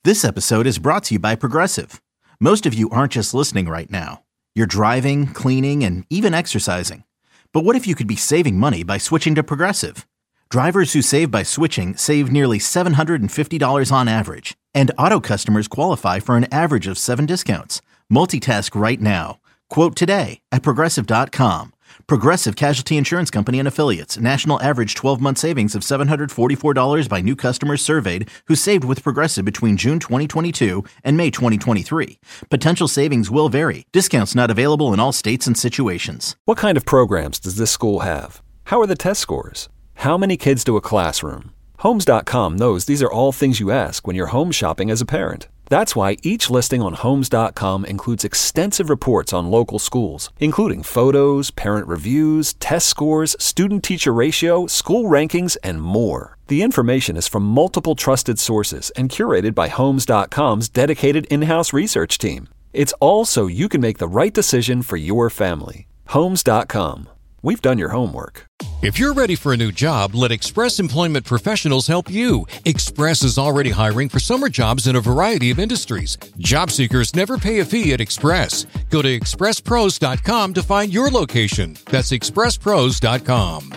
This episode is brought to you by Progressive. Most of you aren't just listening right now. You're driving, cleaning, and even exercising. But what if you could be saving money by switching to Progressive? Drivers who save by switching save nearly $750 on average. And auto customers qualify for an average of 7 discounts. Multitask right now. Quote today at Progressive.com. Progressive Casualty Insurance Company and Affiliates. National average 12-month savings of $744 by new customers surveyed who saved with Progressive between June 2022 and May 2023. Potential savings will vary. Discounts not available in all states and situations. What kind of programs does this school have? How are the test scores? How many kids do a classroom? Homes.com knows these are all things you ask when you're home shopping as a parent. That's why each listing on Homes.com includes extensive reports on local schools, including photos, parent reviews, test scores, student-teacher ratio, school rankings, and more. The information is from multiple trusted sources and curated by Homes.com's dedicated in-house research team. It's all so you can make the right decision for your family. Homes.com. We've done your homework. If you're ready for a new job, let Express Employment Professionals help you. Express is already hiring for summer jobs in a variety of industries. Job seekers never pay a fee at Express. Go to expresspros.com to find your location. That's expresspros.com.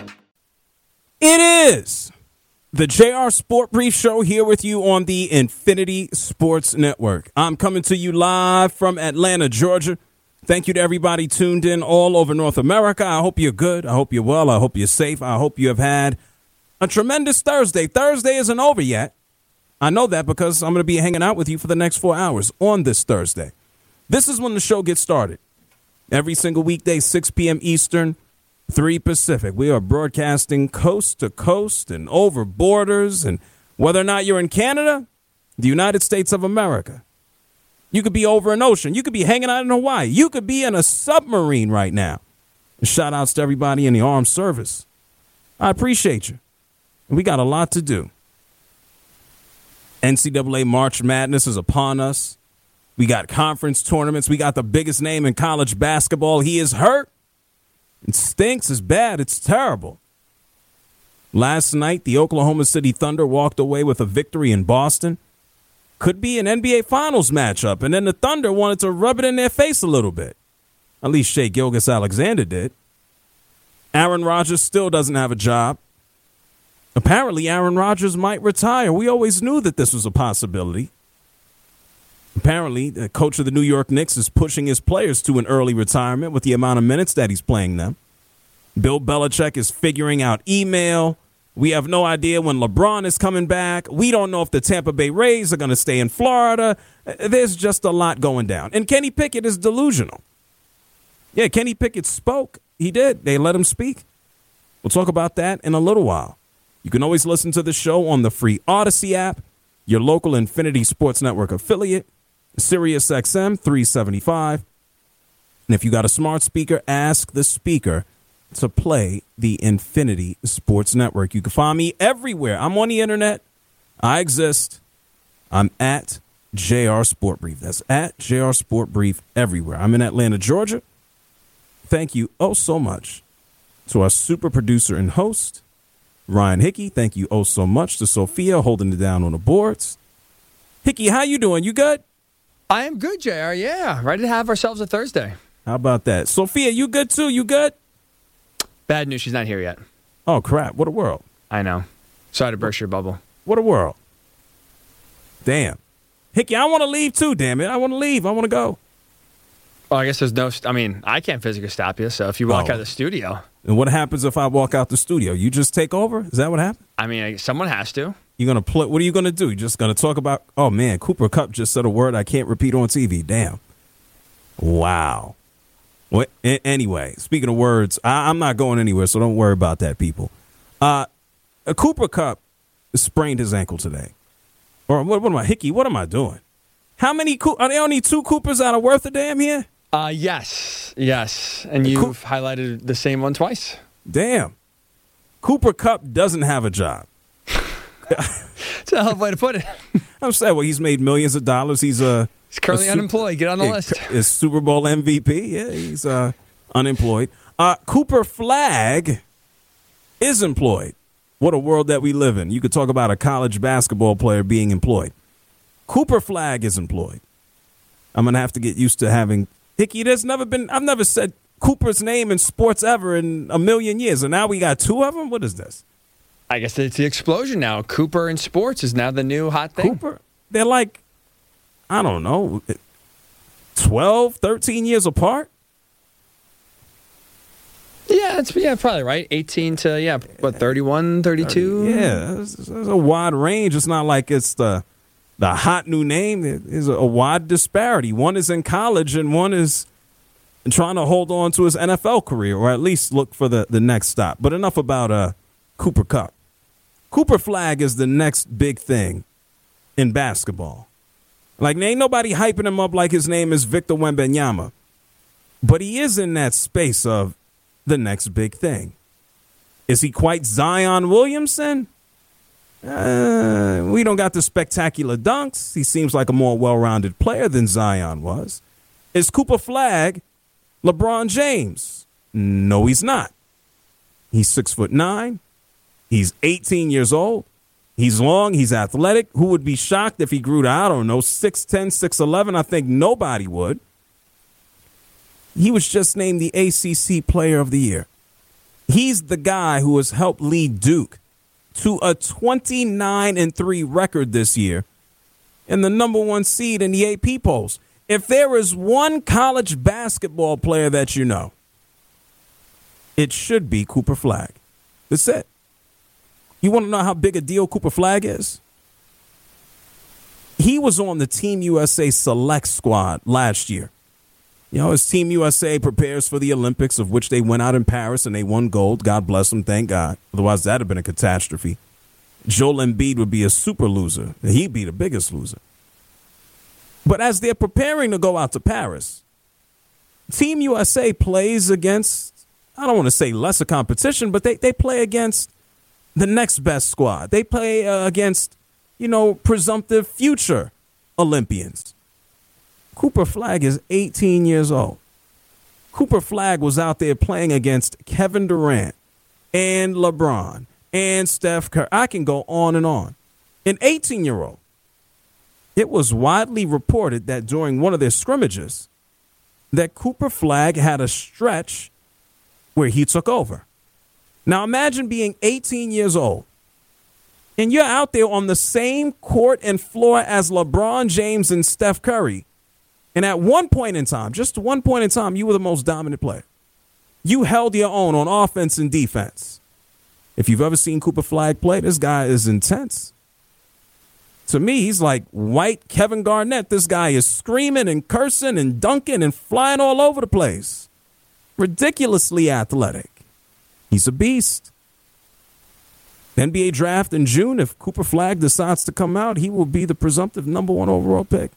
It is the JR Sport Brief Show here with you on the Infinity Sports Network. I'm coming to you live from Atlanta, Georgia. Thank you to everybody tuned in all over North America. I hope you're good. I hope you're well. I hope you're safe. I hope you have had a tremendous Thursday. Thursday isn't over yet. I know that because I'm going to be hanging out with you for the next 4 hours on this Thursday. This is when the show gets started. Every single weekday, 6 p.m. Eastern, 3 Pacific. We are broadcasting coast to coast and over borders. And whether or not you're in Canada, the United States of America, you could be over an ocean. You could be hanging out in Hawaii. You could be in a submarine right now. And shout outs to everybody in the armed service. I appreciate you. And we got a lot to do. NCAA March Madness is upon us. We got conference tournaments. We got the biggest name in college basketball. He is hurt. It stinks. It's bad. It's terrible. Last night, the Oklahoma City Thunder walked away with a victory in Boston. Could be an NBA Finals matchup, and then the Thunder wanted to rub it in their face a little bit. At least Shai Gilgeous-Alexander did. Aaron Rodgers still doesn't have a job. Apparently, Aaron Rodgers might retire. We always knew that this was a possibility. Apparently, the coach of the New York Knicks is pushing his players to an early retirement with the amount of minutes that he's playing them. Bill Belichick is figuring out email. We have no idea when LeBron is coming back. We don't know if the Tampa Bay Rays are going to stay in Florida. There's just a lot going down. And Kenny Pickett is delusional. Yeah, Kenny Pickett spoke. He did. They let him speak. We'll talk about that in a little while. You can always listen to the show on the free Odyssey app, your local Infinity Sports Network affiliate, Sirius XM 375. And if you got a smart speaker, ask the speaker to play the Infinity Sports Network. You can find me everywhere. I'm on the internet. I exist. I'm at JR Sport Brief. That's at JR Sport Brief everywhere. I'm in Atlanta, Georgia. Thank you oh so much to our super producer and host, Ryan Hickey. Thank you oh so much to Sophia holding it down on the boards. Hickey, how you doing? You good? I am good, JR. Yeah, ready to have ourselves a Thursday. How about that? Sophia, you good too? You good? Bad news, she's not here yet. Oh, crap. What a world. I know. Sorry to burst your bubble. What a world. Damn. Hickey, I want to leave too, damn it. I want to leave. I want to go. Well, I guess there's no... I can't physically stop you, so if you walk out of the studio... And what happens if I walk out the studio? You just take over? Is that what happens? Someone has to. You're going to play... What are you going to do? You're just going to talk about... Oh, man, Cooper Kupp just said a word I can't repeat on TV. Damn. Wow. Well, anyway, speaking of words, I'm not going anywhere, so don't worry about that, people. Cooper Kupp sprained his ankle today. Or what am I, Hickey? What am I doing? How many? Are there only 2 Coopers out of worth a damn here? Yes. And you've highlighted the same one twice. Damn. Cooper Kupp doesn't have a job. That's a hell of a way to put it. I'm saying, well, he's made millions of dollars. He's currently unemployed. Get on the list. Is Super Bowl MVP. Yeah, he's unemployed. Cooper Flagg is employed. What a world that we live in. You could talk about a college basketball player being employed. Cooper Flagg is employed. I'm going to have to get used to having Hickey. I've never said Cooper's name in sports ever in a million years. And now we got two of them? What is this? I guess it's the explosion now. Cooper in sports is now the new hot thing. Cooper, they're like, I don't know, 12, 13 years apart? Yeah, probably right. 18 to, 31, 32? Yeah, it's a wide range. It's not like it's the hot new name. There's a wide disparity. One is in college and one is trying to hold on to his NFL career, or at least look for the next stop. But enough about Cooper Kupp. Cooper Flagg is the next big thing in basketball. Like, ain't nobody hyping him up like his name is Victor Wembanyama. But he is in that space of the next big thing. Is he quite Zion Williamson? We don't got the spectacular dunks. He seems like a more well-rounded player than Zion was. Is Cooper Flagg LeBron James? No, he's not. He's 6'9". He's 18 years old. He's long. He's athletic. Who would be shocked if he grew to, 6'10", 6'11"? I think nobody would. He was just named the ACC Player of the Year. He's the guy who has helped lead Duke to a 29-3 record this year and the number one seed in the AP polls. If there is one college basketball player that you know, it should be Cooper Flagg. That's it. You want to know how big a deal Cooper Flagg is? He was on the Team USA select squad last year. As Team USA prepares for the Olympics, of which they went out in Paris and they won gold. God bless them, thank God. Otherwise, that would have been a catastrophe. Joel Embiid would be a super loser. He'd be the biggest loser. But as they're preparing to go out to Paris, Team USA plays against, I don't want to say lesser competition, but they play against the next best squad. They play against, presumptive future Olympians. Cooper Flagg is 18 years old. Cooper Flagg was out there playing against Kevin Durant and LeBron and Steph Curry. I can go on and on. An 18-year-old. It was widely reported that during one of their scrimmages that Cooper Flagg had a stretch where he took over. Now imagine being 18 years old and you're out there on the same court and floor as LeBron James and Steph Curry. And at one point in time, just one point in time, you were the most dominant player. You held your own on offense and defense. If you've ever seen Cooper Flagg play, this guy is intense. To me, he's like white Kevin Garnett. This guy is screaming and cursing and dunking and flying all over the place. Ridiculously athletic. He's a beast. NBA draft in June, if Cooper Flagg decides to come out, he will be the presumptive number one overall pick.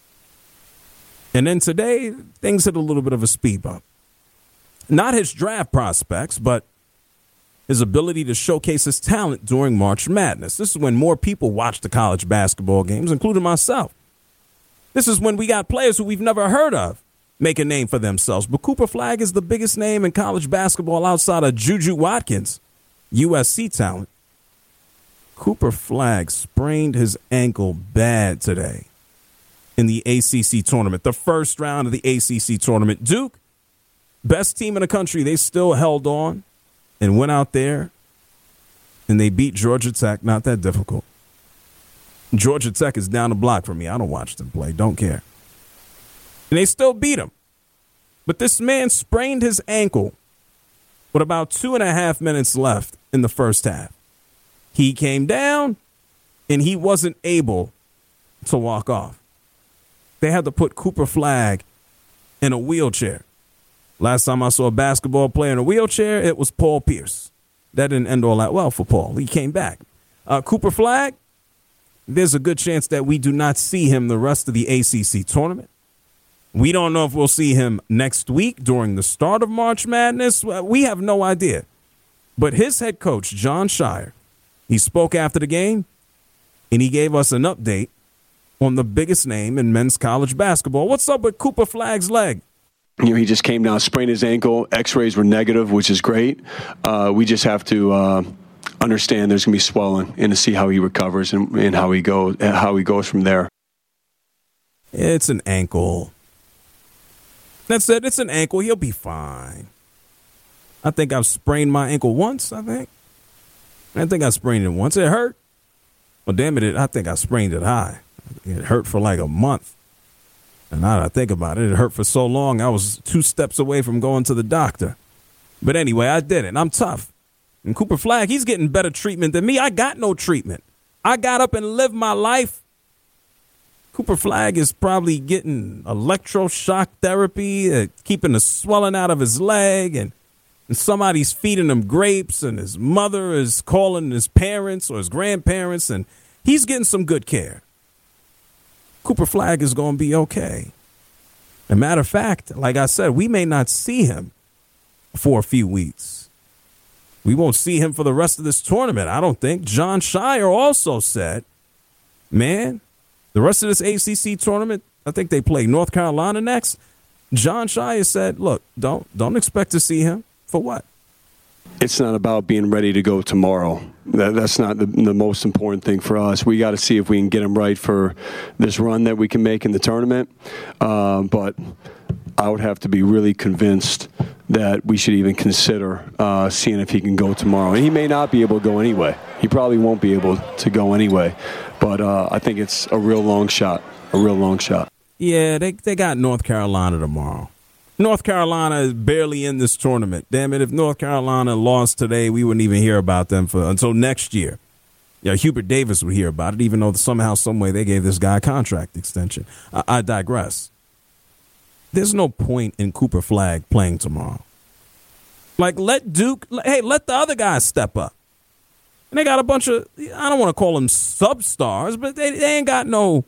And then today, things hit a little bit of a speed bump. Not his draft prospects, but his ability to showcase his talent during March Madness. This is when more people watch the college basketball games, including myself. This is when we got players who we've never heard of make a name for themselves. But Cooper Flagg is the biggest name in college basketball outside of Juju Watkins, USC talent. Cooper Flagg sprained his ankle bad today in the ACC tournament, the first round of the ACC tournament. Duke, best team in the country, they still held on and went out there and they beat Georgia Tech. Not that difficult. Georgia Tech is down the block from me. I don't watch them play. Don't care. And they still beat him. But this man sprained his ankle with about 2.5 minutes left in the first half. He came down and he wasn't able to walk off. They had to put Cooper Flagg in a wheelchair. Last time I saw a basketball player in a wheelchair, it was Paul Pierce. That didn't end all that well for Paul. He came back. Cooper Flagg, there's a good chance that we do not see him the rest of the ACC tournament. We don't know if we'll see him next week during the start of March Madness. We have no idea. But his head coach, Jon Scheyer, he spoke after the game, and he gave us an update on the biggest name in men's college basketball. What's up with Cooper Flagg's leg? He just came down, sprained his ankle. X-rays were negative, which is great. We just have to understand there's going to be swelling and to see how he recovers and how he goes from there. It's an ankle. That's it. It's an ankle. He'll be fine. I think I've sprained my ankle once, I think I sprained it once. It hurt. Well, damn it, I think I sprained it high. It hurt for like a month. And now that I think about it, it hurt for so long, I was 2 steps away from going to the doctor. But anyway, I did it. I'm tough. And Cooper Flagg, he's getting better treatment than me. I got no treatment. I got up and lived my life. Cooper Flagg is probably getting electroshock therapy, keeping the swelling out of his leg, and somebody's feeding him grapes, and his mother is calling his parents or his grandparents, and he's getting some good care. Cooper Flagg is going to be okay. As a matter of fact, like I said, we may not see him for a few weeks. We won't see him for the rest of this tournament, I don't think. Jon Scheyer also said, man, the rest of this ACC tournament, I think they play North Carolina next. Jon Scheyer said, look, don't expect to see him. For what? It's not about being ready to go tomorrow. That's not the most important thing for us. We got to see if we can get him right for this run that we can make in the tournament. But I would have to be really convinced that we should even consider seeing if he can go tomorrow. And he may not be able to go anyway. He probably won't be able to go anyway. But I think it's a real long shot. Yeah, they got North Carolina tomorrow. North Carolina is barely in this tournament. Damn it, if North Carolina lost today, we wouldn't even hear about them until next year. Yeah, Hubert Davis would hear about it, even though somehow, some way they gave this guy a contract extension. I digress. There's no point in Cooper Flagg playing tomorrow. Like, let the other guys step up. And they got a bunch of, I don't want to call them substars, but they ain't got no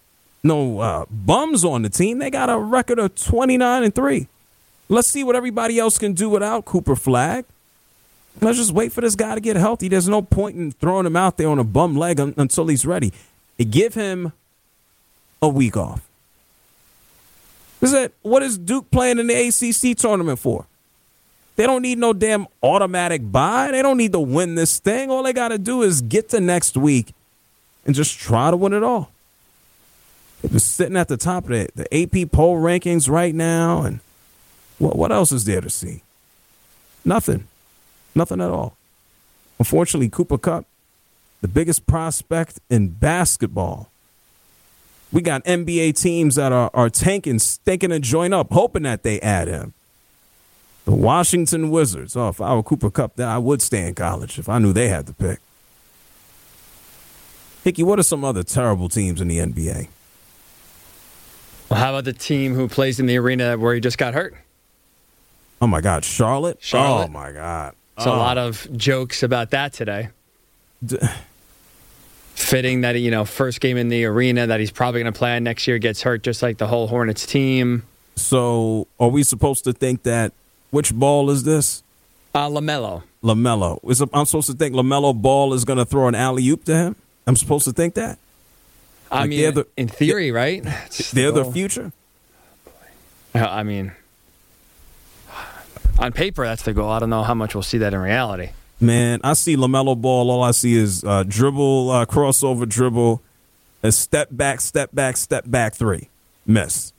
bums on the team. They got a record of 29-3. Let's see what everybody else can do without Cooper Flagg. Let's just wait for this guy to get healthy. There's no point in throwing him out there on a bum leg until he's ready. Give him a week off. What is Duke playing in the ACC tournament for? They don't need no damn automatic bye. They don't need to win this thing. All they got to do is get to next week and just try to win it all. They're sitting at the top of the AP poll rankings right now. And what else is there to see? Nothing. Nothing at all. Unfortunately, Cooper Kupp, the biggest prospect in basketball. We got NBA teams that are tanking, stinking to join up, hoping that they add him. The Washington Wizards. Oh, if I were Cooper Kupp, then I would stay in college if I knew they had the pick. Hickey, what are some other terrible teams in the NBA? Well, how about the team who plays in the arena where he just got hurt? Oh, my God. Charlotte? Oh, my God. So a lot of jokes about that today. Fitting that, first game in the arena that he's probably going to play on next year gets hurt just like the whole Hornets team. So are we supposed to think that, which Ball is this? LaMelo. I'm supposed to think LaMelo Ball is going to throw an alley-oop to him? I'm supposed to think that? I mean, in theory, right? They're the future? I mean, on paper, that's the goal. I don't know how much we'll see that in reality. Man, I see LaMelo Ball. All I see is dribble, crossover dribble, a step back, three. Miss.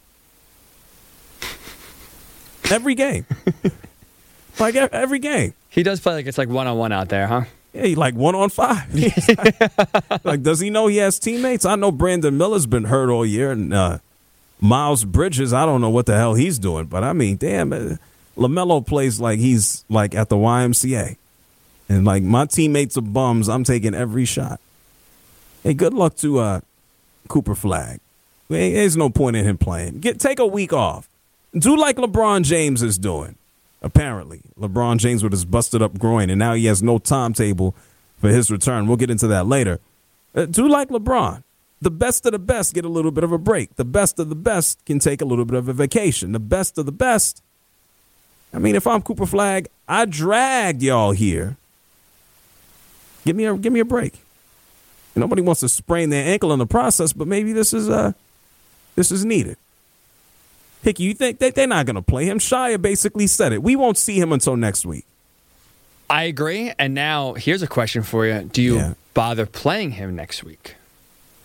Every game. Like every game. He does play like it's like one-on-one out there, huh? Yeah, he like 1-on-5. Like, does he know he has teammates? I know Brandon Miller's been hurt all year, and Miles Bridges, I don't know what the hell he's doing. But, I mean, damn, LaMelo plays like he's like at the YMCA. And, like, my teammates are bums. I'm taking every shot. Hey, good luck to Cooper Flagg. There's no point in him playing. Take a week off. Do like LeBron James is doing. Apparently, LeBron James with his busted up groin, and now he has no timetable for his return. We'll get into that later. Do like LeBron. The best of the best get a little bit of a break. The best of the best can take a little bit of a vacation. The best of the best. I mean, if I'm Cooper Flagg, I dragged y'all here. Give me a break. Nobody wants to sprain their ankle in the process, but maybe this is needed. Hickey, you think that they're not going to play him? Shia basically said it. We won't see him until next week. I agree. And now here's a question for you. Do you bother playing him next week?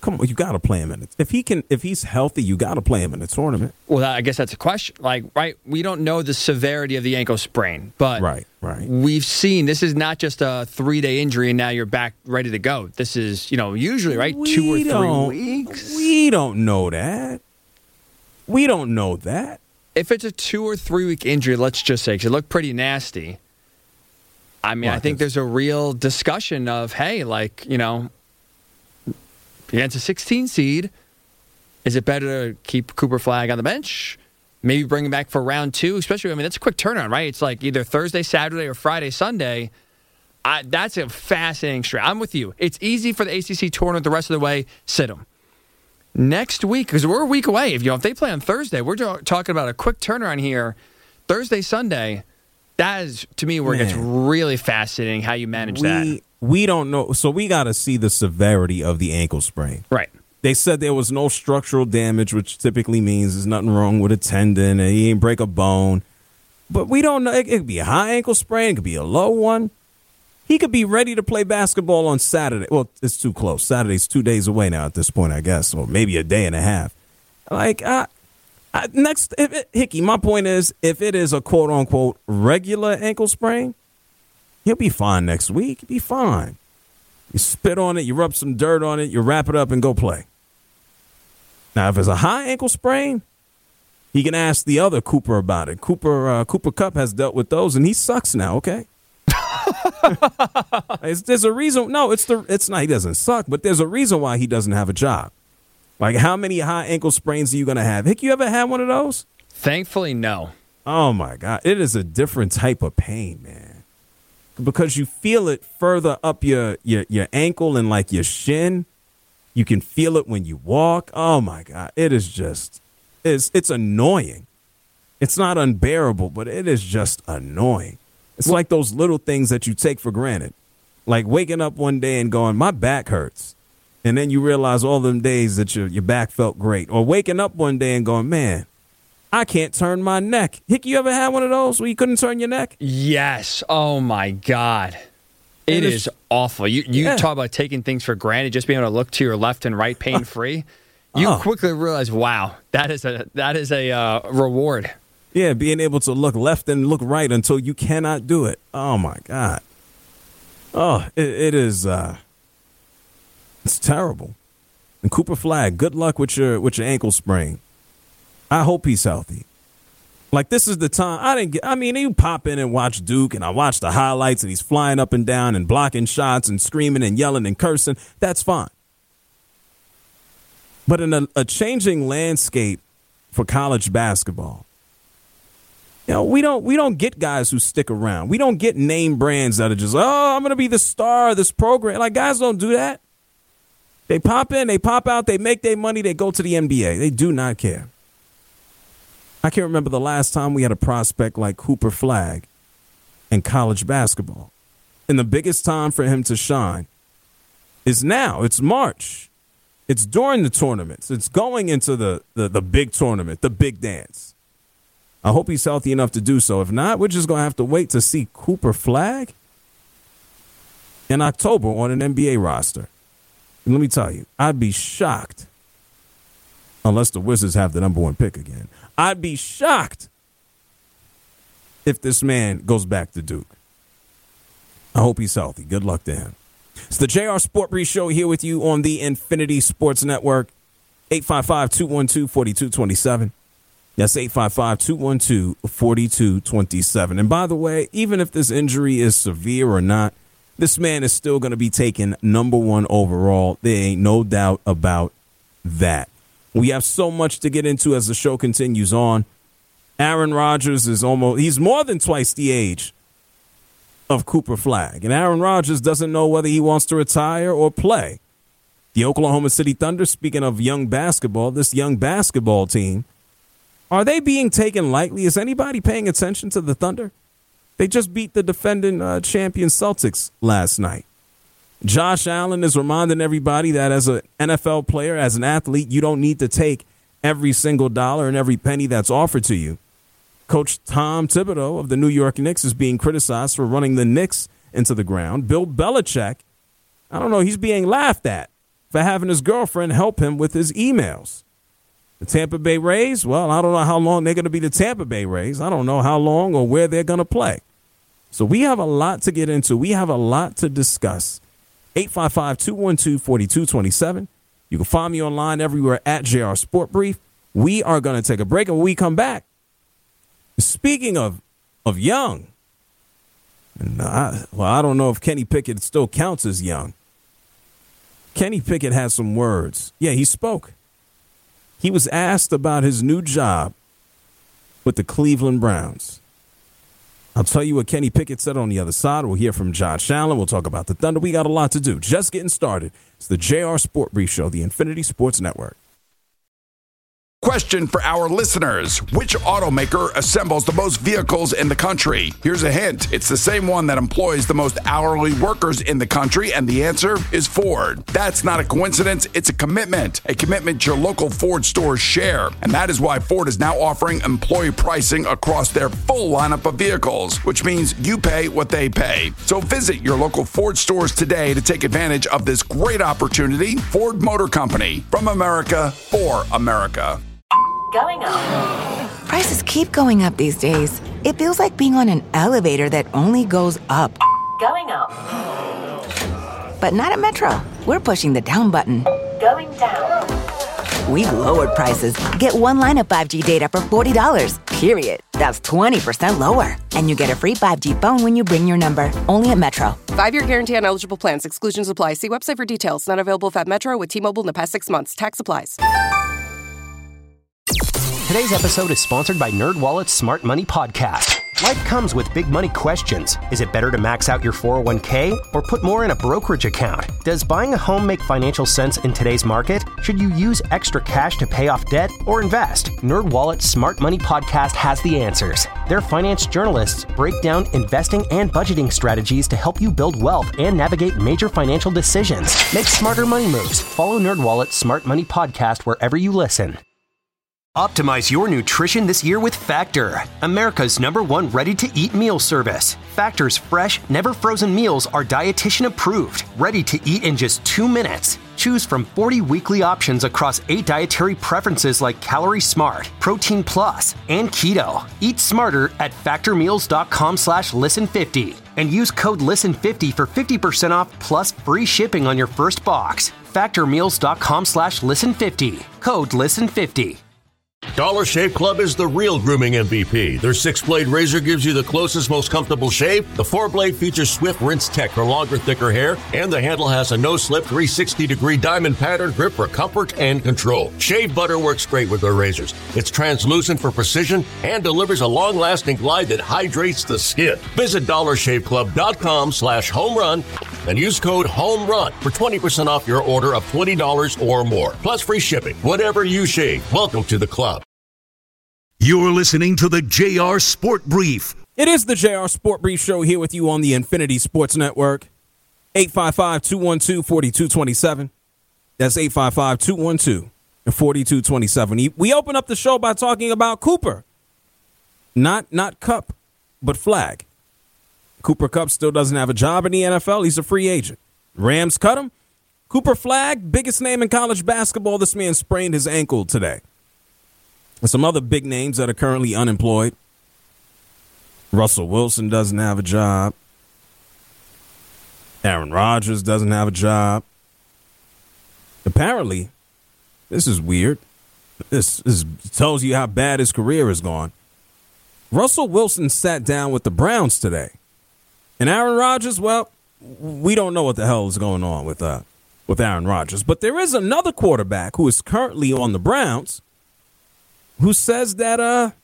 come on, you got to play him in it. If he's healthy, you got to play him in the tournament. Well, I guess that's a question. Like, right, we don't know the severity of the ankle sprain, but right. We've seen this is not just a 3-day injury and now you're back ready to go. This is, usually, right, 2 or 3 weeks. We don't know that. We don't know that. If it's a 2 or 3 week injury, let's just say, because it looked pretty nasty. I mean, I think there's a real discussion of, hey, like, against a 16 seed, is it better to keep Cooper Flagg on the bench? Maybe bring him back for round 2, especially, that's a quick turnaround, right? It's like either Thursday, Saturday, or Friday, Sunday. That's a fascinating stretch. I'm with you. It's easy for the ACC tournament the rest of the way. Sit them. Next week, because we're a week away. If they play on Thursday, we're talking about a quick turnaround here. Thursday, Sunday, that is, to me, where it gets really fascinating how you manage that. We don't know. So we got to see the severity of the ankle sprain. Right. They said there was no structural damage, which typically means there's nothing wrong with a tendon and he ain't break a bone. But we don't know. It could be a high ankle sprain. It could be a low one. He could be ready to play basketball on Saturday. Well, it's too close. Saturday's 2 days away now at this point, I guess, or maybe a day and a half. Hickey, my point is, if it is a quote-unquote regular ankle sprain, he'll be fine next week. He'll be fine. You spit on it, you rub some dirt on it, you wrap it up and go play. Now, if it's a high ankle sprain, he can ask the other Cooper about it. Cooper Kupp has dealt with those, and he sucks now, okay? There's a reason. No, it's not. He doesn't suck, but there's a reason why he doesn't have a job. Like, how many high ankle sprains are you going to have? Hick, you ever had one of those? Thankfully, no. Oh, my God. It is a different type of pain, man. Because you feel it further up your ankle and, like, your shin. You can feel it when you walk. Oh, my God. It is just, it's annoying. It's not unbearable, but it is just annoying. It's like those little things that you take for granted. Like waking up one day and going, my back hurts. And then you realize all them days that your back felt great. Or waking up one day and going, man, I can't turn my neck. Hick, you ever had one of those where you couldn't turn your neck? Yes. Oh, my God. It is awful. You talk about taking things for granted, just being able to look to your left and right pain-free. You quickly realize, wow, that is a reward. Yeah, being able to look left and look right until you cannot do it. Oh, my God. Oh, it is it's terrible. And Cooper Flagg, good luck with your ankle sprain. I hope he's healthy. Like, this is the time. You pop in and watch Duke, and I watch the highlights, and he's flying up and down and blocking shots and screaming and yelling and cursing. That's fine. But in a changing landscape for college basketball, we don't get guys who stick around. We don't get name brands that are just, I'm going to be the star of this program. Like, guys don't do that. They pop in, they pop out, they make their money, they go to the NBA. They do not care. I can't remember the last time we had a prospect like Cooper Flagg in college basketball. And the biggest time for him to shine is now. It's March. It's during the tournaments. It's going into the big tournament, the big dance. I hope he's healthy enough to do so. If not, we're just going to have to wait to see Cooper Flagg in October on an NBA roster. And let me tell you, I'd be shocked, unless the Wizards have the number 1 pick again. I'd be shocked if this man goes back to Duke. I hope he's healthy. Good luck to him. It's the JR Sport Brief Show here with you on the Infinity Sports Network. 855-212-4227. That's 855-212-4227. And by the way, even if this injury is severe or not, this man is still going to be taken number 1 overall. There ain't no doubt about that. We have so much to get into as the show continues on. Aaron Rodgers he's more than twice the age of Cooper Flagg. And Aaron Rodgers doesn't know whether he wants to retire or play. The Oklahoma City Thunder, speaking of young basketball, this young basketball team, are they being taken lightly? Is anybody paying attention to the Thunder? They just beat the defending champion Celtics last night. Josh Allen is reminding everybody that as an NFL player, as an athlete, you don't need to take every single dollar and every penny that's offered to you. Coach Tom Thibodeau of the New York Knicks is being criticized for running the Knicks into the ground. Bill Belichick, I don't know, he's being laughed at for having his girlfriend help him with his emails. The Tampa Bay Rays, well, I don't know how long they're going to be the Tampa Bay Rays. I don't know how long or where they're going to play. So we have a lot to get into. We have a lot to discuss. 855-212-4227. You can find me online everywhere at JR Sport Brief. We are going to take a break, and when we come back, speaking of young, and I don't know if Kenny Pickett still counts as young. Kenny Pickett has some words. Yeah, he spoke. He was asked about his new job with the Cleveland Browns. I'll tell you what Kenny Pickett said on the other side. We'll hear from Josh Allen. We'll talk about the Thunder. We got a lot to do. Just getting started. It's the JR Sport Brief Show, the Infinity Sports Network. Question for our listeners. Which automaker assembles the most vehicles in the country? Here's a hint. It's the same one that employs the most hourly workers in the country, and the answer is Ford. That's not a coincidence. It's a commitment your local Ford stores share. And that is why Ford is now offering employee pricing across their full lineup of vehicles, which means you pay what they pay. So visit your local Ford stores today to take advantage of this great opportunity. Ford Motor Company, from America for America. Going up. Prices keep going up these days. It feels like being on an elevator that only goes up. Going up. But not at Metro. We're pushing the down button. Going down. We've lowered prices. Get one line of 5G data for $40, period. That's 20% lower. And you get a free 5G phone when you bring your number. Only at Metro. 5-year guarantee on eligible plans. Exclusions apply. See website for details. Not available at Metro with T-Mobile in the past 6 months. Tax applies. Today's episode is sponsored by NerdWallet's Smart Money Podcast. Life comes with big money questions. Is it better to max out your 401k or put more in a brokerage account? Does buying a home make financial sense in today's market? Should you use extra cash to pay off debt or invest? NerdWallet's Smart Money Podcast has the answers. Their finance journalists break down investing and budgeting strategies to help you build wealth and navigate major financial decisions. Make smarter money moves. Follow NerdWallet's Smart Money Podcast wherever you listen. Optimize your nutrition this year with Factor, America's #1 ready-to-eat meal service. Factor's fresh, never-frozen meals are dietitian approved, ready to eat in just 2 minutes. Choose from 40 weekly options across 8 dietary preferences like Calorie Smart, Protein Plus, and Keto. Eat smarter at factormeals.com/listen50 and use code LISTEN50 for 50% off plus free shipping on your first box. Factormeals.com/listen50. Code LISTEN50. Dollar Shave Club is the real grooming MVP. Their 6-blade razor gives you the closest, most comfortable shave. The 4-blade features Swift Rinse Tech for longer, thicker hair, and the handle has a no-slip 360-degree diamond pattern grip for comfort and control. Shave butter works great with their razors. It's translucent for precision and delivers a long-lasting glide that hydrates the skin. Visit dollarshaveclub.com/homerun and use code HOMERUN for 20% off your order of $20 or more, plus free shipping. Whatever you shave, welcome to the club. You're listening to the JR Sport Brief. It is the JR Sport Brief Show here with you on the Infinity Sports Network. 855-212-4227. That's 855-212-4227. We open up the show by talking about Cooper. Not Kupp, but Flag. Cooper Kupp still doesn't have a job in the NFL. He's a free agent. Rams cut him. Cooper Flag, biggest name in college basketball. This man sprained his ankle today. And some other big names that are currently unemployed. Russell Wilson doesn't have a job. Aaron Rodgers doesn't have a job. Apparently, this is weird. This tells you how bad his career has gone. Russell Wilson sat down with the Browns today. And Aaron Rodgers, well, we don't know what the hell is going on with Aaron Rodgers. But there is another quarterback who is currently on the Browns who says that,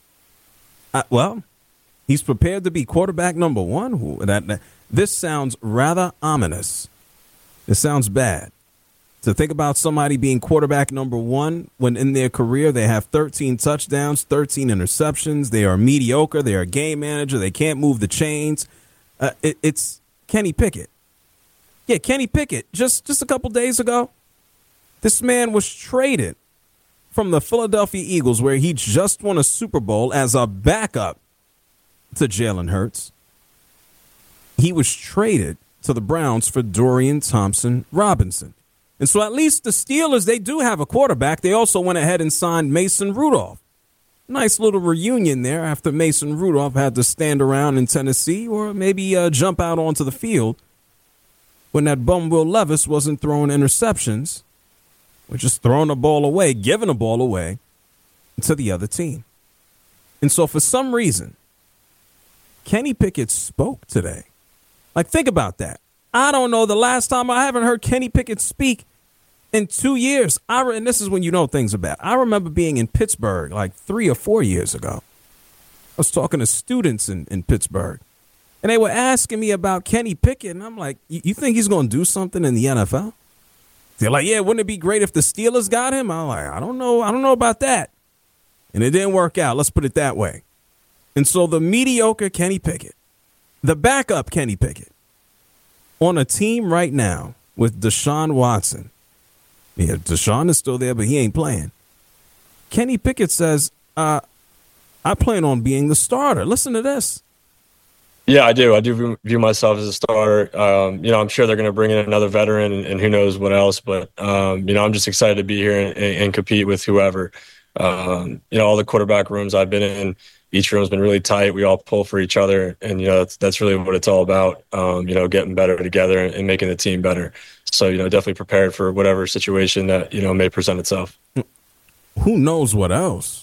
he's prepared to be quarterback number 1. This sounds rather ominous. It sounds bad. To think about somebody being quarterback number 1 when in their career they have 13 touchdowns, 13 interceptions. They are mediocre. They are a game manager. They can't move the chains. It's Kenny Pickett. Yeah, Kenny Pickett. Just a couple days ago, this man was traded from the Philadelphia Eagles, where he just won a Super Bowl, as a backup to Jalen Hurts. He was traded to the Browns for Dorian Thompson-Robinson. And so at least the Steelers, they do have a quarterback. They also went ahead and signed Mason Rudolph. Nice little reunion there after Mason Rudolph had to stand around in Tennessee or maybe jump out onto the field when that bum Will Levis wasn't throwing interceptions, or just throwing the ball away, giving the ball away to the other team. And so for some reason, Kenny Pickett spoke today. Like, think about that. I don't know the last time I haven't heard Kenny Pickett speak in 2 years. And this is when you know things are bad. I remember being in Pittsburgh like 3 or 4 years ago. I was talking to students in Pittsburgh, and they were asking me about Kenny Pickett, and I'm like, you think he's going to do something in the NFL? They're like, yeah, wouldn't it be great if the Steelers got him? I'm like, I don't know about that. And it didn't work out. Let's put it that way. And so the mediocre Kenny Pickett, the backup Kenny Pickett, on a team right now with Deshaun Watson. Yeah, Deshaun is still there, but he ain't playing. Kenny Pickett says, I plan on being the starter. Listen to this. Yeah, I do. I do view myself as a starter. I'm sure they're going to bring in another veteran and who knows what else. But, I'm just excited to be here and compete with whoever. All the quarterback rooms I've been in, each room's been really tight. We all pull for each other. And, that's really what it's all about, getting better together and making the team better. So, definitely prepared for whatever situation that, may present itself. Who knows what else?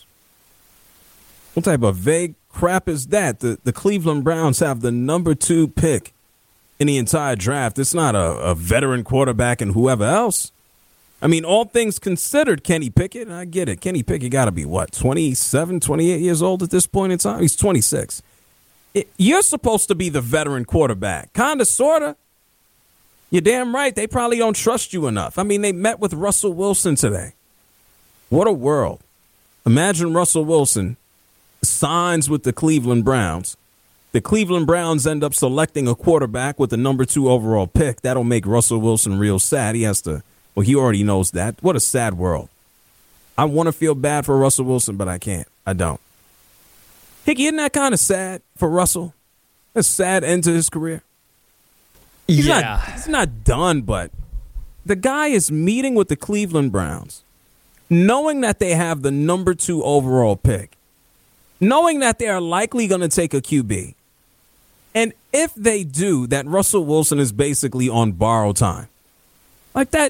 What type of vague crap is that? The Cleveland Browns have the number 2 pick in the entire draft. It's not a veteran quarterback and whoever else. I mean, all things considered, Kenny Pickett, I get it. Kenny Pickett got to be, 27, 28 years old at this point in time? He's 26. You're supposed to be the veteran quarterback. Kind of, sort of. You're damn right. They probably don't trust you enough. I mean, they met with Russell Wilson today. What a world. Imagine Russell Wilson signs with the Cleveland Browns. The Cleveland Browns end up selecting a quarterback with the number 2 overall pick. That'll make Russell Wilson real sad. He already knows that. What a sad world. I want to feel bad for Russell Wilson, but I can't. I don't. Hickey, isn't that kind of sad for Russell? A sad end to his career. He's not done, but the guy is meeting with the Cleveland Browns, knowing that they have the number 2 overall pick, knowing that they are likely going to take a QB. And if they do, that Russell Wilson is basically on borrowed time. Like that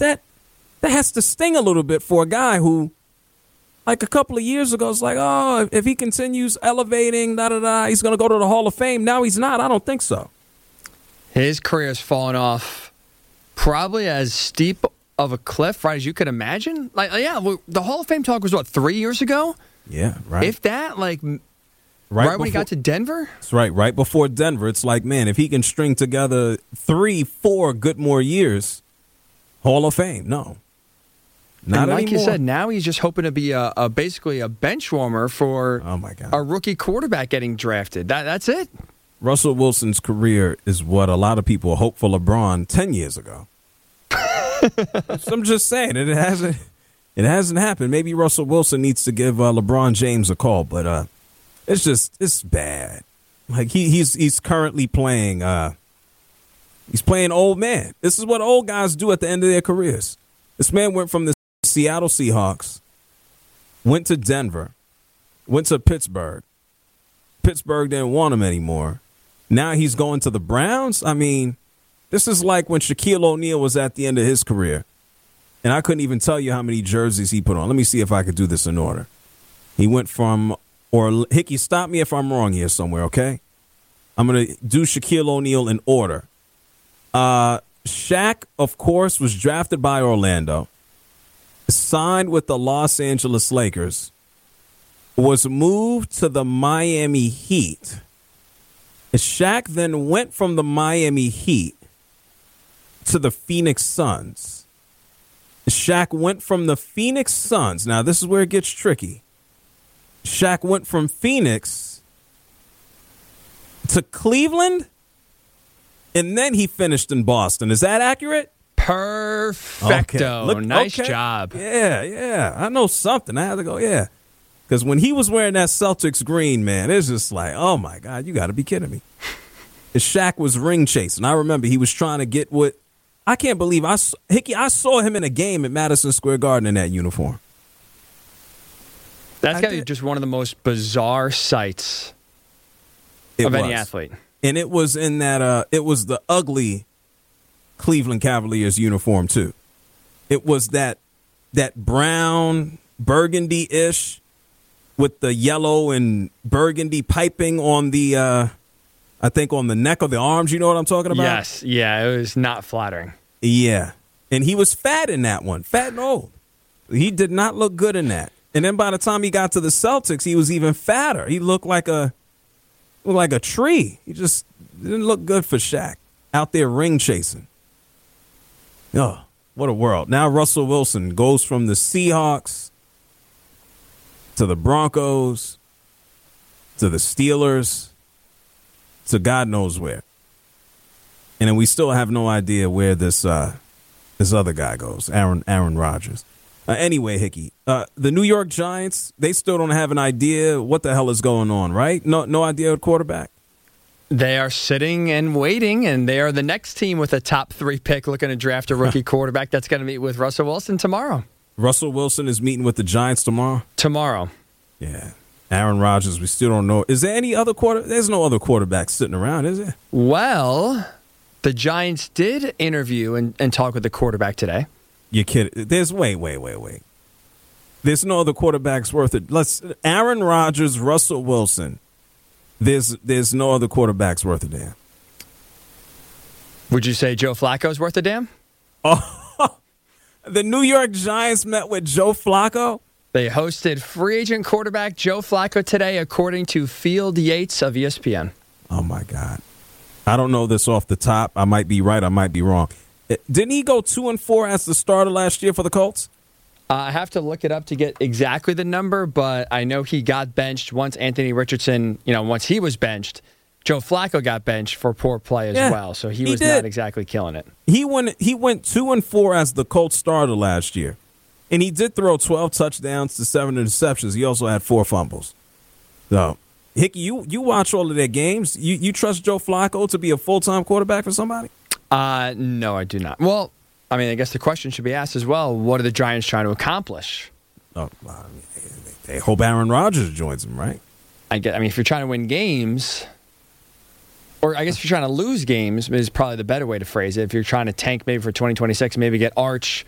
has to sting a little bit for a guy who, like a couple of years ago, was like, oh, if he continues elevating, he's going to go to the Hall of Fame. Now he's not. I don't think so. His career has fallen off probably as steep of a cliff, right, as you could imagine. The Hall of Fame talk was, 3 years ago? Yeah, right. If that, right when he got to Denver? That's right before Denver. It's like, man, if he can string together 3-4 good more years, Hall of Fame, no. Not like anymore. You said, now he's just hoping to be basically a bench warmer for a rookie quarterback getting drafted. That's it. Russell Wilson's career is what a lot of people hoped for LeBron 10 years ago. So I'm just saying, it hasn't happened. Maybe Russell Wilson needs to give LeBron James a call, but it's bad. Like he's currently playing. He's playing old man. This is what old guys do at the end of their careers. This man went from the Seattle Seahawks, went to Denver, went to Pittsburgh. Pittsburgh didn't want him anymore. Now he's going to the Browns. I mean, this is like when Shaquille O'Neal was at the end of his career. And I couldn't even tell you how many jerseys he put on. Let me see if I could do this in order. He went from, Hickey, stop me if I'm wrong here somewhere, okay? I'm going to do Shaquille O'Neal in order. Shaq, of course, was drafted by Orlando, signed with the Los Angeles Lakers, was moved to the Miami Heat. Shaq then went from the Miami Heat to the Phoenix Suns. Shaq went from the Phoenix Suns. Now, this is where it gets tricky. Shaq went from Phoenix to Cleveland, and then he finished in Boston. Is that accurate? Perfecto. Okay. Nice job. Yeah. I know something. I had to go, yeah. Because when he was wearing that Celtics green, man, it's just like, oh, my God, you got to be kidding me. Shaq was ring chasing. I remember he was trying to get with I can't believe I saw him in a game at Madison Square Garden in that uniform. That's got to be just one of the most bizarre sights of any athlete. And it was in that it was the ugly Cleveland Cavaliers uniform too. It was that brown burgundy-ish with the yellow and burgundy piping on the I think on the neck of the arms. You know what I'm talking about? Yes. Yeah, it was not flattering. Yeah. And he was fat in that one. Fat and old. He did not look good in that. And then by the time he got to the Celtics, he was even fatter. He looked like a tree. He just didn't look good for Shaq. Out there ring chasing. Oh, what a world. Now Russell Wilson goes from the Seahawks to the Broncos to the Steelers to God knows where. And then we still have no idea where this other guy goes, Aaron Rodgers. Anyway, Hickey, the New York Giants, they still don't have an idea what the hell is going on, right? No idea at quarterback. They are sitting and waiting, and they are the next team with a top 3 pick looking to draft a rookie quarterback that's going to meet with Russell Wilson tomorrow. Russell Wilson is meeting with the Giants tomorrow? Tomorrow. Yeah. Aaron Rodgers, we still don't know. Is there any other quarterback? There's no other quarterback sitting around, is there? Well, the Giants did interview and talk with the quarterback today. You kidding? There's wait. There's no other quarterbacks worth it. Aaron Rodgers, Russell Wilson. There's no other quarterbacks worth a damn. Would you say Joe Flacco's worth a damn? Oh, the New York Giants met with Joe Flacco. They hosted free agent quarterback Joe Flacco today, according to Field Yates of ESPN. Oh my God, I don't know this off the top. I might be right. I might be wrong. Didn't he go 2-4 as the starter last year for the Colts? I have to look it up to get exactly the number, but I know he got benched once Anthony Richardson, once he was benched. Joe Flacco got benched for poor play as well, so he was not exactly killing it. He went 2-4 as the Colts starter last year, and he did throw 12 touchdowns to 7 interceptions. He also had 4 fumbles. So, Hickey, you watch all of their games. You trust Joe Flacco to be a full-time quarterback for somebody? No, I do not. Well, I guess the question should be asked as well, what are the Giants trying to accomplish? Oh, they hope Aaron Rodgers joins them, right? If you're trying to win games, or I guess if you're trying to lose games is probably the better way to phrase it. If you're trying to tank maybe for 2026, maybe get Arch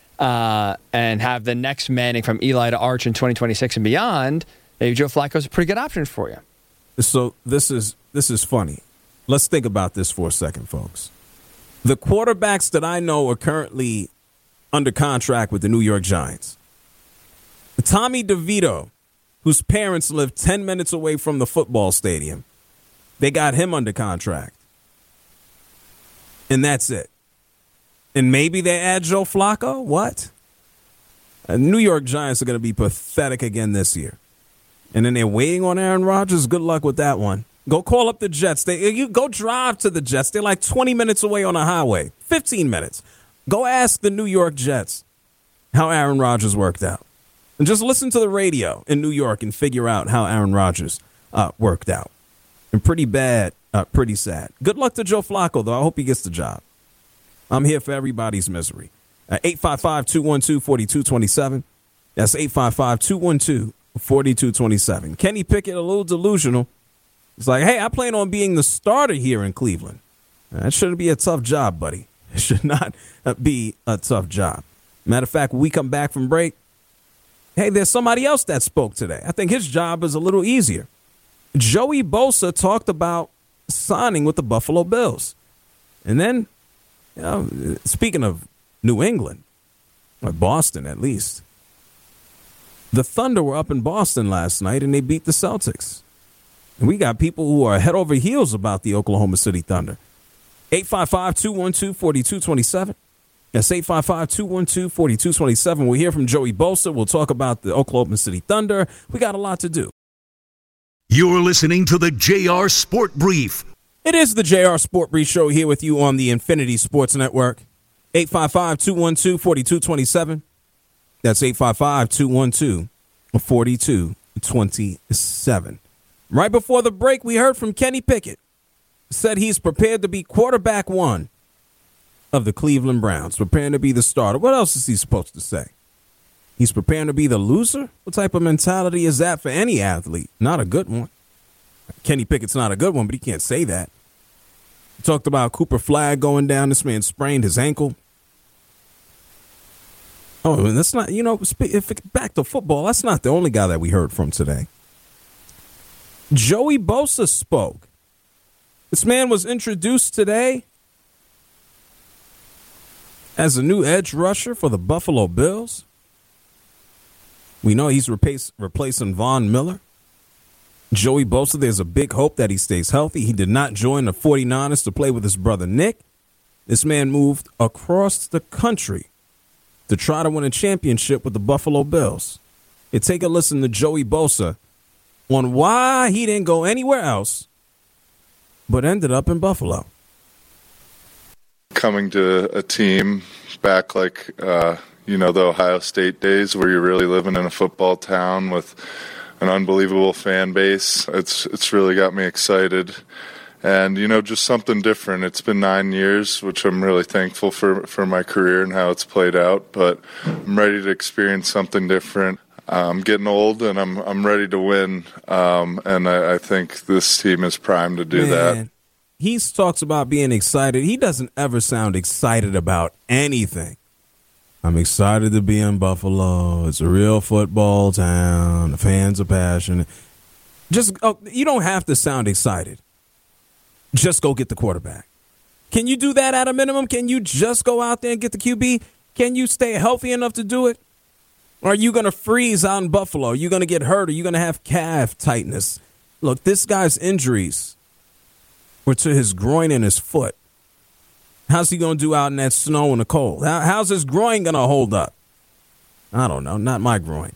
and have the next Manning from Eli to Arch in 2026 and beyond, maybe Joe Flacco's a pretty good option for you. So this is funny. Let's think about this for a second, folks. The quarterbacks that I know are currently under contract with the New York Giants. Tommy DeVito, whose parents live 10 minutes away from the football stadium. They got him under contract. And that's it. And maybe they add Joe Flacco? What? New York Giants are going to be pathetic again this year. And then they're waiting on Aaron Rodgers. Good luck with that one. Go call up the Jets. You go drive to the Jets. They're like 20 minutes away on a highway. 15 minutes. Go ask the New York Jets how Aaron Rodgers worked out. And just listen to the radio in New York and figure out how Aaron Rodgers worked out. And pretty bad, pretty sad. Good luck to Joe Flacco, though. I hope he gets the job. I'm here for everybody's misery. 855-212-4227. That's 855-212-4227. Kenny Pickett, a little delusional. It's like, hey, I plan on being the starter here in Cleveland. That shouldn't be a tough job, buddy. It should not be a tough job. Matter of fact, when we come back from break, hey, there's somebody else that spoke today. I think his job is a little easier. Joey Bosa talked about signing with the Buffalo Bills. And then, speaking of New England, or Boston at least, the Thunder were up in Boston last night and they beat the Celtics. And we got people who are head over heels about the Oklahoma City Thunder. 855-212-4227. That's 855-212-4227. We'll hear from Joey Bosa. We'll talk about the Oklahoma City Thunder. We got a lot to do. You're listening to the JR Sport Brief. It is the JR Sport Brief show here with you on the Infinity Sports Network. 855-212-4227. That's 855-212-4227. Right before the break, we heard from Kenny Pickett. Said he's prepared to be quarterback one of the Cleveland Browns, preparing to be the starter. What else is he supposed to say? He's preparing to be the loser? What type of mentality is that for any athlete? Not a good one. Kenny Pickett's not a good one, but he can't say that. He talked about Cooper Flagg going down. This man sprained his ankle. Oh, and that's not, back to football, that's not the only guy that we heard from today. Joey Bosa spoke. This man was introduced today as a new edge rusher for the Buffalo Bills. We know he's replacing Von Miller. Joey Bosa, there's a big hope that he stays healthy. He did not join the 49ers to play with his brother Nick. This man moved across the country to try to win a championship with the Buffalo Bills. And take a listen to Joey Bosa on why he didn't go anywhere else but ended up in Buffalo. Coming to a team back like, the Ohio State days where you're really living in a football town with an unbelievable fan base, it's really got me excited. And, just something different. It's been 9 years, which I'm really thankful for my career and how it's played out. But I'm ready to experience something different. I'm getting old, and I'm ready to win. And I think this team is primed to do that. He talks about being excited. He doesn't ever sound excited about anything. I'm excited to be in Buffalo. It's a real football town. The fans are passionate. You don't have to sound excited. Just go get the quarterback. Can you do that at a minimum? Can you just go out there and get the QB? Can you stay healthy enough to do it? Or are you going to freeze out in Buffalo? Are you going to get hurt? Are you going to have calf tightness? Look, this guy's injuries were to his groin and his foot. How's he going to do out in that snow and the cold? How's his groin going to hold up? I don't know. Not my groin.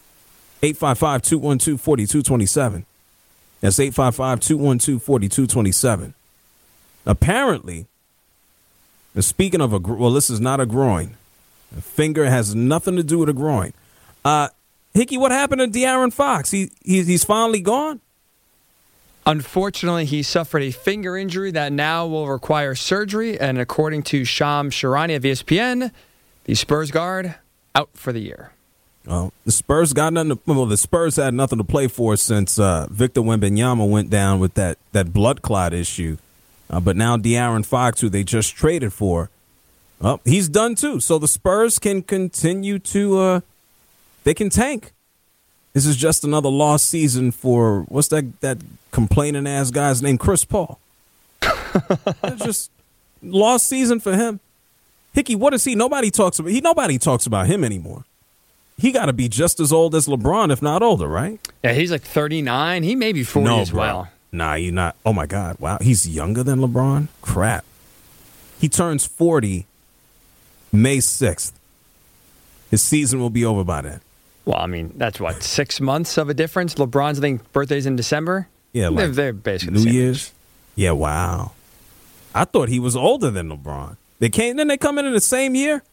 855-212-4227. That's 855-212-4227. Apparently, speaking of this is not a groin. A finger has nothing to do with a groin. Hickey, what happened to De'Aaron Fox? He's finally gone? Unfortunately, he suffered a finger injury that now will require surgery. And according to Shams Charania of ESPN, the Spurs guard out for the year. Well, the Spurs had nothing to play for since Victor Wembanyama went down with that blood clot issue. But now De'Aaron Fox, who they just traded for, he's done too. So the Spurs can continue to they can tank. This is just another lost season for, what's that complaining ass guy's name? Chris Paul. It's just lost season for him. Hickey, what is he? Nobody talks about him anymore. He got to be just as old as LeBron, if not older, right? Yeah, he's like 39. He may be 40 as well. Nah, you're not. Oh, my God. Wow. He's younger than LeBron? Crap. He turns 40 May 6th. His season will be over by then. Well, I mean, that's 6 months of a difference? LeBron's, I think, birthday's in December? Yeah, they're basically New the same Year's. age. Yeah, wow. I thought he was older than LeBron. Didn't they come in the same year?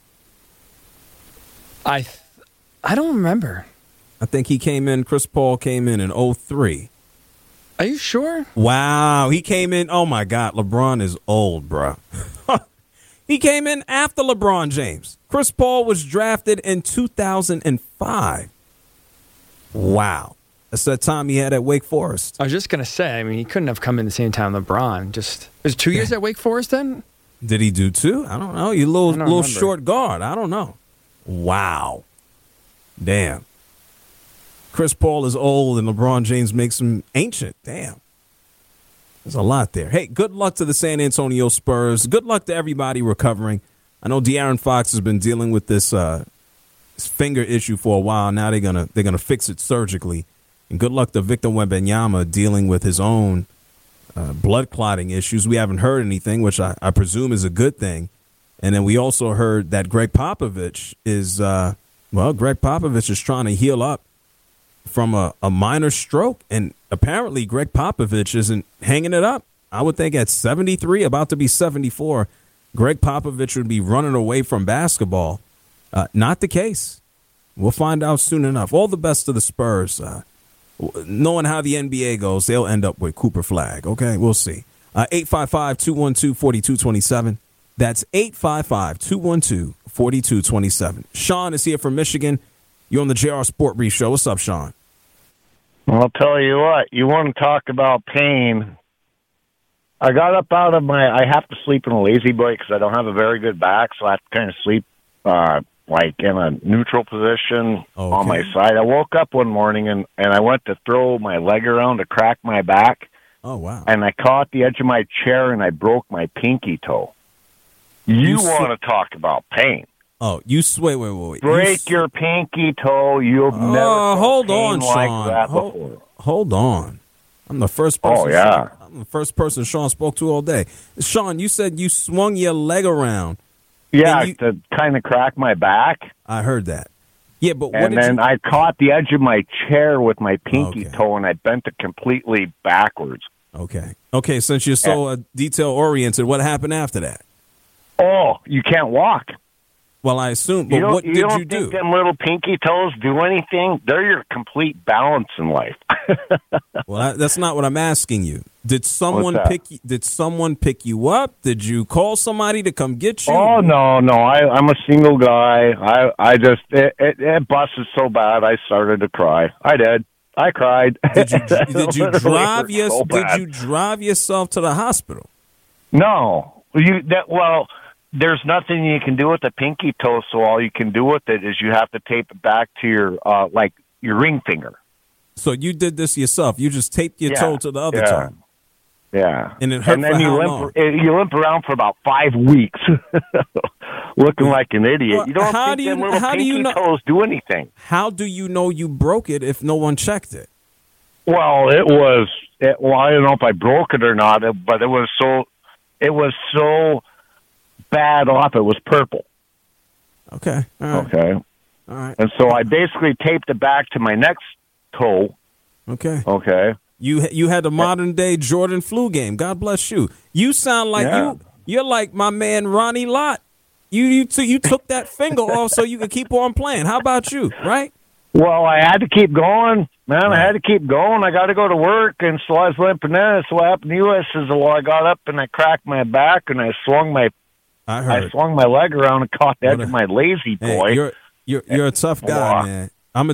I don't remember. I think Chris Paul came in 2003. Are you sure? Wow, he came in. Oh, my God. LeBron is old, bro. He came in after LeBron James. Chris Paul was drafted in 2005. Wow. That's that time he had at Wake Forest. I was just going to say, I mean, he couldn't have come in the same time LeBron. There's 2 years at Wake Forest then? Did he do 2? I don't know. You little short guard. I don't know. Wow. Damn. Chris Paul is old and LeBron James makes him ancient. Damn. There's a lot there. Hey, good luck to the San Antonio Spurs. Good luck to everybody recovering. I know De'Aaron Fox has been dealing with this finger issue for a while. Now they're gonna fix it surgically. And good luck to Victor Wembanyama dealing with his own blood clotting issues. We haven't heard anything, which I presume is a good thing. And then we also heard that Greg Popovich is trying to heal up from a minor stroke. And apparently Greg Popovich isn't hanging it up. I would think at 73, about to be 74, Greg Popovich would be running away from basketball. Not the case. We'll find out soon enough. All the best to the Spurs. Knowing how the NBA goes, they'll end up with Cooper Flagg. Okay, we'll see. 855-212-4227. That's 855-212-4227. Sean is here from Michigan. You're on the JR Sport Brief Show. What's up, Sean? Well, I'll tell you what. You want to talk about pain. I got up out of I have to sleep in a lazy boy because I don't have a very good back, so I have to kind of sleep like in a neutral position on my side. I woke up one morning and I went to throw my leg around to crack my back. Oh, wow. And I caught the edge of my chair and I broke my pinky toe. You want to talk about pain. Oh, wait. Break your pinky toe. You've never hold pain on, like Sean. that before. Hold on. I'm the first person. Oh, yeah. I'm the first person Sean spoke to all day. Sean, you said you swung your leg around. Yeah, to kind of crack my back. I heard that. Yeah, but I caught the edge of my chair with my pinky toe, and I bent it completely backwards. Okay. Since you're so detail oriented, what happened after that? Oh, you can't walk. Well, I assume. But what did you do? You don't think them little pinky toes do anything? They're your complete balance in life. Well, that's not what I'm asking you. Did someone pick you up? Did you call somebody to come get you? Oh no! I'm a single guy. I just it busted so bad I started to cry. I did. I cried. Did you drive yourself to the hospital? No. There's nothing you can do with the pinky toe, so all you can do with it is you have to tape it back to your your ring finger. So you did this yourself. You just taped your toe to the other toe. Yeah. And it hurt for how long? You limp around for about 5 weeks looking like an idiot. Well, you don't think them little pinky toes do anything. How do you know you broke it if no one checked it? Well, I don't know if I broke it or not, but it was so bad off. It was purple. Okay. All right. Okay. All right. And so I basically taped it back to my next toe. Okay. Okay. You had the modern day Jordan flu game. God bless you. You sound like you're like my man Ronnie Lott. You took that finger off so you could keep on playing. How about you? Right? Well, I had to keep going, man. Right. I had to keep going. I got to go to work, and so I was limping in. So what happened to you is, I got up and I cracked my back and I swung my leg around and caught the edge of my lazy boy. Hey, you're a tough guy, man. I'm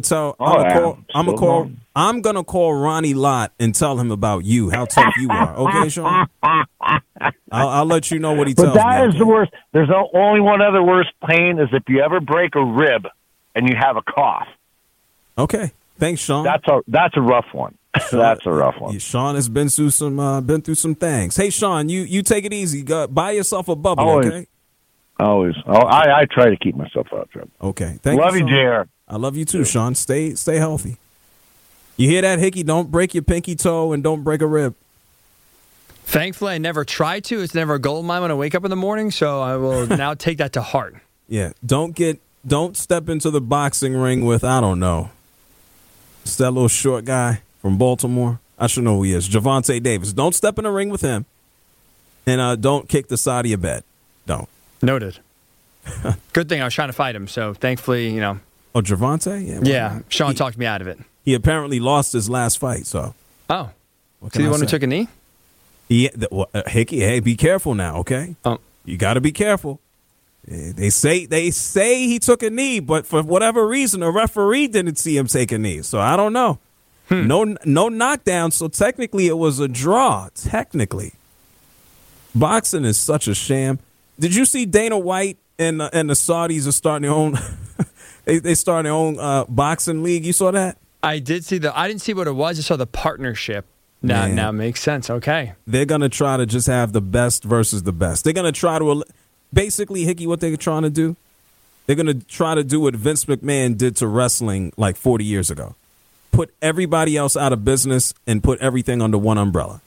gonna call Ronnie Lott and tell him about you, how tough you are. Okay, Sean? I'll let you know what he tells me. But that is the worst. There's only one other worse pain is if you ever break a rib and you have a cough. Okay, thanks, Sean. That's a rough one. That's a rough one. Sean has been through some things. Hey, Sean, you take it easy. Buy yourself a bubble, okay? Always. I try to keep myself out of trouble. Okay, love you, JR. I love you too, Sean. Stay healthy. You hear that, Hickey? Don't break your pinky toe and don't break a rib. Thankfully, I never tried to. It's never a goal of mine when I wake up in the morning, so I will now take that to heart. Yeah, don't step into the boxing ring with, I don't know, it's that little short guy from Baltimore. I should know who he is. Javante Davis. Don't step in the ring with him, and don't kick the side of your bed. Don't. Noted. Good thing I was trying to fight him, so thankfully, Oh, Javante? Yeah, Sean talked me out of it. He apparently lost his last fight, so. Oh. Is he the one who took a knee? Hickey, hey, be careful now, okay? Oh. You got to be careful. They say he took a knee, but for whatever reason, a referee didn't see him take a knee. So I don't know. No knockdown, so technically it was a draw. Technically. Boxing is such a sham. Did you see Dana White and the Saudis are starting their own they started their own boxing league? You saw that? I did see I didn't see what it was. I saw the partnership. Now it makes sense. Okay. They're going to try to just have the best versus the best. They're going to try to basically, Hickey, what they're trying to do, they're going to try to do what Vince McMahon did to wrestling like 40 years ago. Put everybody else out of business and put everything under one umbrella.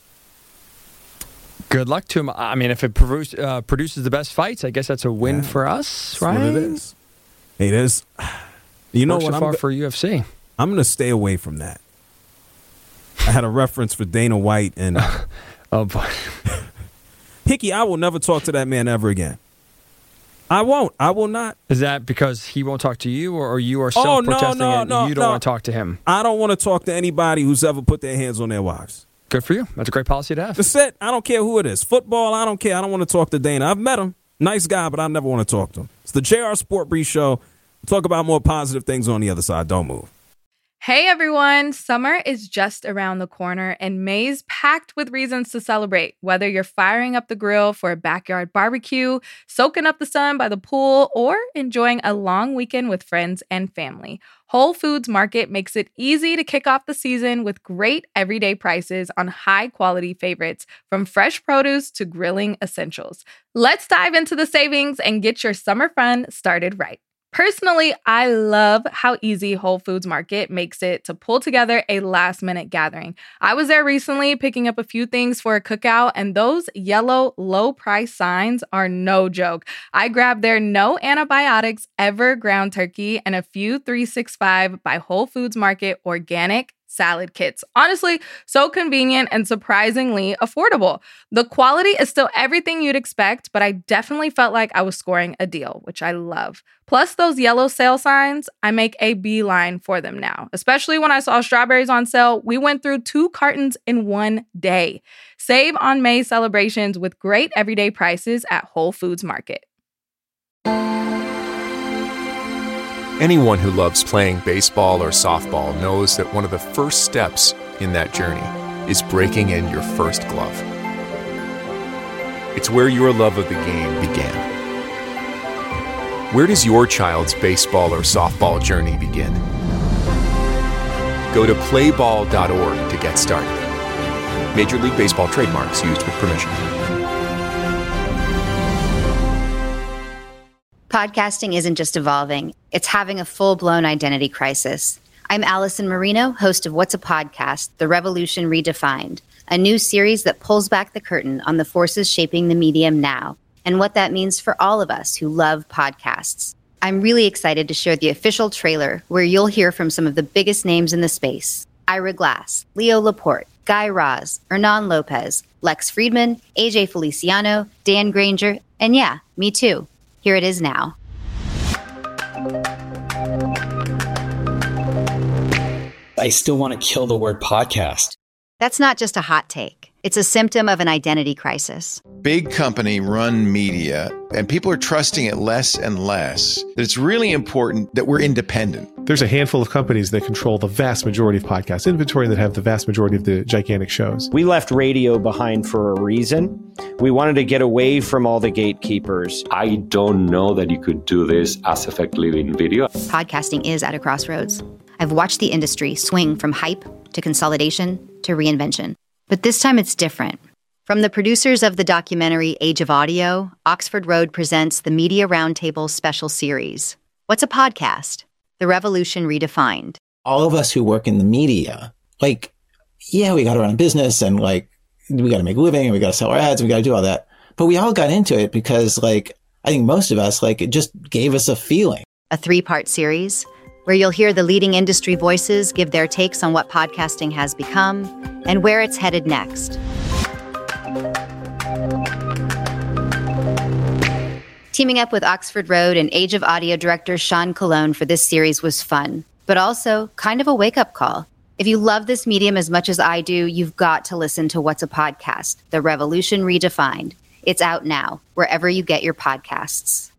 Good luck to him. I mean, if it produces the best fights, I guess that's a win for us, right? That's what it is. It is. You know what? So far for UFC. I'm going to stay away from that. I had a reference for Dana White and oh boy, Hickey. I will never talk to that man ever again. I won't. I will not. Is that because he won't talk to you, or you are self-protesting and you don't want to talk to him? I don't want to talk to anybody who's ever put their hands on their wives. Good for you. That's a great policy to have. That's it. I don't care who it is. Football, I don't care. I don't want to talk to Dana. I've met him. Nice guy, but I never want to talk to him. It's the JR Sport Brief Show. We'll talk about more positive things on the other side. Don't move. Hey everyone, summer is just around the corner and May's packed with reasons to celebrate. Whether you're firing up the grill for a backyard barbecue, soaking up the sun by the pool, or enjoying a long weekend with friends and family, Whole Foods Market makes it easy to kick off the season with great everyday prices on high-quality favorites, from fresh produce to grilling essentials. Let's dive into the savings and get your summer fun started right. Personally, I love how easy Whole Foods Market makes it to pull together a last-minute gathering. I was there recently picking up a few things for a cookout, and those yellow low-price signs are no joke. I grabbed their no antibiotics ever ground turkey and a few 365 by Whole Foods Market organic salad kits. Honestly, so convenient and surprisingly affordable. The quality is still everything you'd expect, but I definitely felt like I was scoring a deal, which I love. Plus those yellow sale signs, I make a beeline for them now. Especially when I saw strawberries on sale, we went through 2 cartons in one day. Save on May celebrations with great everyday prices at Whole Foods Market. Anyone who loves playing baseball or softball knows that one of the first steps in that journey is breaking in your first glove. It's where your love of the game began. Where does your child's baseball or softball journey begin? Go to playball.org to get started. Major League Baseball trademarks used with permission. Podcasting isn't just evolving, it's having a full-blown identity crisis. I'm Allison Marino, host of What's a Podcast? The Revolution Redefined, a new series that pulls back the curtain on the forces shaping the medium now and what that means for all of us who love podcasts. I'm really excited to share the official trailer where you'll hear from some of the biggest names in the space. Ira Glass, Leo Laporte, Guy Raz, Hernan Lopez, Lex Friedman, AJ Feliciano, Dan Granger, and yeah, me too. Here it is now. I still want to kill the word podcast. That's not just a hot take. It's a symptom of an identity crisis. Big company run media, and people are trusting it less and less. That it's really important that we're independent. There's a handful of companies that control the vast majority of podcast inventory that have the vast majority of the gigantic shows. We left radio behind for a reason. We wanted to get away from all the gatekeepers. I don't know that you could do this as effectively in video. Podcasting is at a crossroads. I've watched the industry swing from hype to consolidation to reinvention. But this time it's different. From the producers of the documentary Age of Audio, Oxford Road presents the Media Roundtable special series. What's a podcast? The Revolution Redefined. All of us who work in the media, we got to run a business and we got to make a living and we got to sell our ads and we got to do all that. But we all got into it because I think most of us, it just gave us a feeling. A 3-part series where you'll hear the leading industry voices give their takes on what podcasting has become and where it's headed next. Teaming up with Oxford Road and Age of Audio director Sean Colon for this series was fun, but also kind of a wake-up call. If you love this medium as much as I do, you've got to listen to What's a Podcast? The Revolution Redefined. It's out now, wherever you get your podcasts.